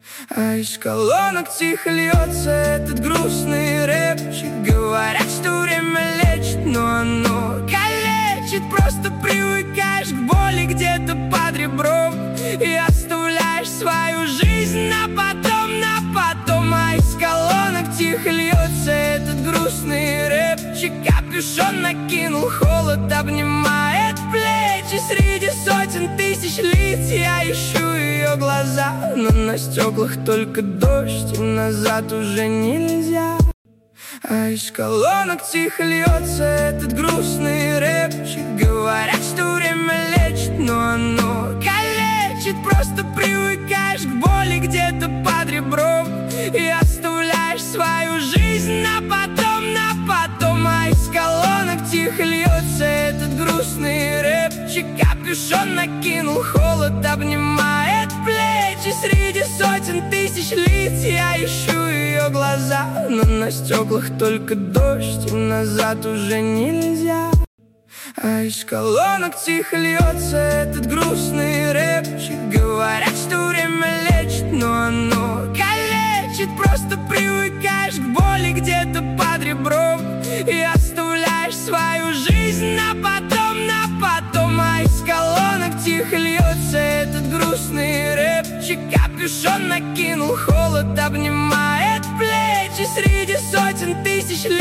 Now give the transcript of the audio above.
А из колонок тихо льется этот грустный рэпчик. Говорят, что время лечит, но оно калечит. Просто привыкаешь к боли где-то под ребром и оставляешь свою жизнь на потом, на потом. А из колонок тихо льется этот грустный рэпчик. Капюшон накинул, холод обнимает плечи. Среди сотен тысяч лиц я ищу ее глаза, но на стеклах только дождь, и назад уже нельзя. А из колонок тихо льется этот грустный рэпчик. Говорят, что время лечит, но оно калечит. Просто привыкаешь к боли где-то под ребром и оставляешь свою жизнь на потом, на потом. А из колонок тихо льется этот грустный рэпчик. Капюшон накинул, холод обнимает плечи. Среди сотен тысяч лиц я ищу ее глаза, но на стеклах только дождь, и назад уже нельзя. А из колонок тихо льется этот грустный рэпчик. Говорят, что время лечит, но оно калечит. Просто привыкаешь к боли где-то под ребром и оставляешь свою жизнь на потом, на потом. А из колонок тихо льется этот грустный рэпчик. Капюшон накинул, холод обнимает плечи. Среди сотен тысяч